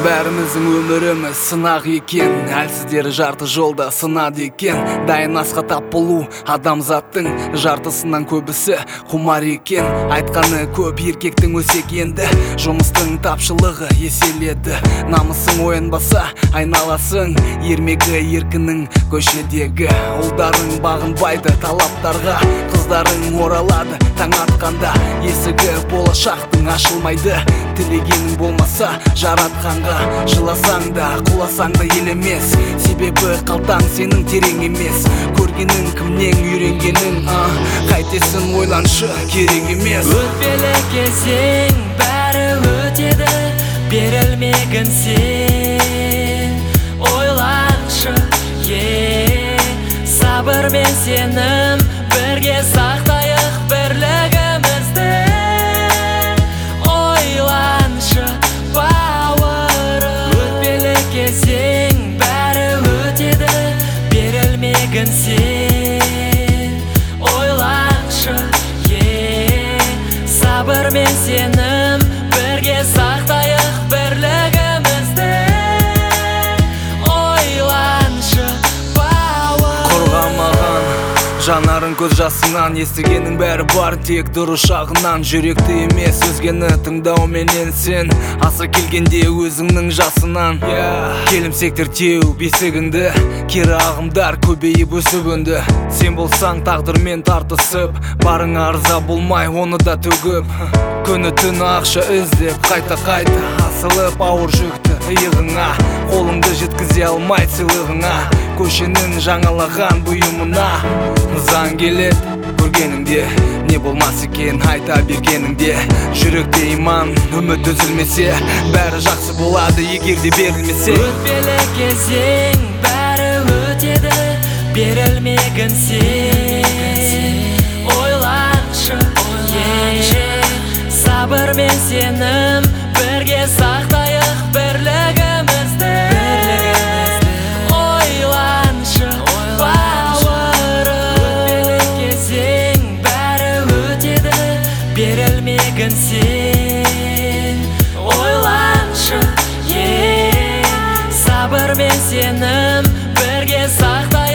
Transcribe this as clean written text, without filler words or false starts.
Бәріміздің өміріміз сынақ екен, әлсіздер жарты жолда сынады екен. Дайын асқа тап болу адамзаттың жартысынан көбісі құмар екен. Айтқаны көп еркектің өсек енді, жұмыстың тапшылығы еселеді. Намысың оянбаса айналасың ермегі еркінің көшедегі. Ұлдарың бағынбайды талаптарға, қыздарың оралады таң атқанда. Есігі болашақтың ашылмайды, тілегенің болмаса жаратқанға. Жыласаң да құласаң да ел емес, себебі қалтаң сенің терең емес. Көргенің кімнен үйренгенің, қайтесің ойланшы, керек емес. Өтпелі кезең бәрі өтеді, берілмегін сен ойланшы. Сабыр мен сенім бірге сақтайық бірлігімізді. Ойланшы бауырым, өтпелі кезең бәрі өтеді, берілмегін сен ойланшы. Сабыр мен сенім бірге сақтайық бірлігімізді. Ойланшы бауырым. Қорғамаған жанарын көз жасынан, естігенің бәрі бар тек дұрыс жағынан. Жүректі емес өзгені тыңдауменен сен аса келгенде өзіңнің жасынан. Келімсектер теу бесігіңді, кері ағымдар көбейіп өсіп өнді. Сен болсаң тағдырмен тартысып, барың арза болмай оны да төгіп. Күні түні ақша іздеп қайта асылып ауыр жүкті иығыңа. Қолыңды жеткізе алмай сыйлығыңа, көшенің жаңалаған бұйымына. Заң келеді көргеніңде, не болмас екен айта бергеніңде. Жүректе иман, үміт үзілмесе, бәрі жақсы болады егер де берілмесе. Өтпелі кезең бәрі өтеді, берілмегін сен ойланшы. Сабыр мен сенім бірге сақтайық бірлігімізді. Ойланшы бауырым, өтпелі кезең бәрі өтеді, берілмегін сен ойланшы. Сабыр мен сенім бірге сақтайық